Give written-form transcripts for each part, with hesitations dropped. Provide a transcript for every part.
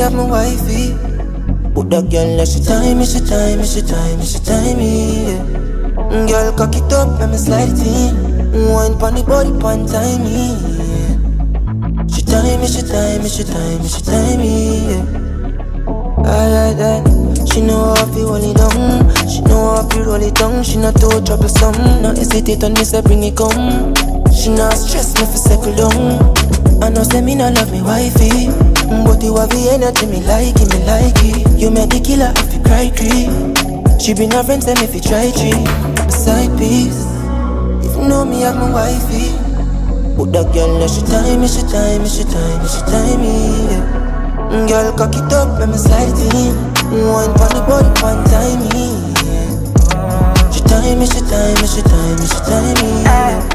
have my wifey. Put that girl like she time me, she time me, she time me, she time me, yeah. Girl, cock it up, let me slide it in. Wine pon the body, pon time me, yeah. She time me, she time me, she time me, she time me, yeah. I like that. She know how I feel hold it down. She know how I feel roll it down. She not too troublesome. No hesitate on me, say bring it come. She not stress me for settle down. I know say me not love me wifey, but you have the energy me like it, me like it. You make the killer if you cry creep. She been a friend, say me if you try treat. A side piece. If you know me have my wifey. Put that girl like she time me, she time me, she time me, she time me, yeah. Girl, cock it up, let me slide it in. Wine pon the body, pon time me, yeah. She time me, she time me, she time me, she time me, yeah.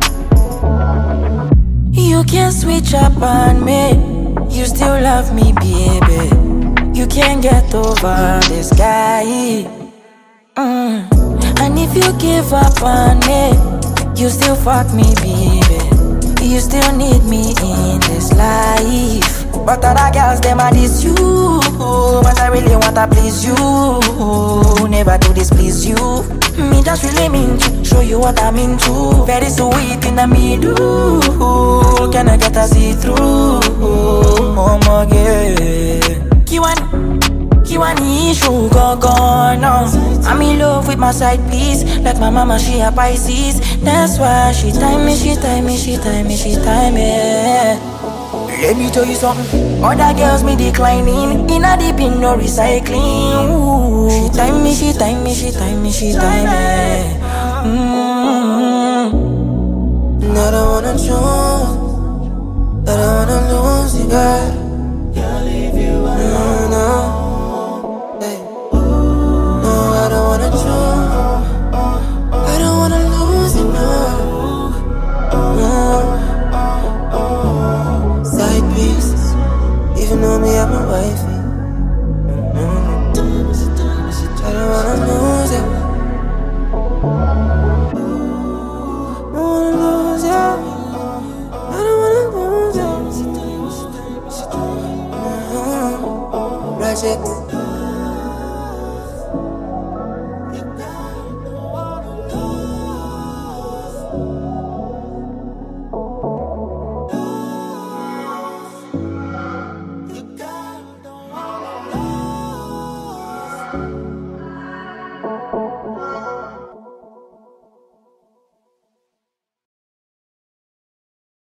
You can't switch up on me. You still love me, baby. You can't get over this guy. And if you give up on me, you still fuck me, baby. You still need me in this life. But other girls, them a diss you. But I really wanna please you. Never do this, please you. Me just really mean to show you what I'm into. Very sweet in the middle. Can I get a see-through? Oh my God. Kiwani issue go no. I'm in love with my side piece. Like my mama, she a Pisces. That's why she time me, she time me, she time me, she time me. Let me tell you something. Other girls me declining. In a deep in no recycling. Ooh. She time me, she time me, she time me, she time me. I don't wanna choose. I don't wanna lose you, girl. Can't leave you alone. No, hey. No, I don't wanna choose. I don't wanna lose you, no. Side piece. Even though me have my wifey. I don't wanna lose you. Project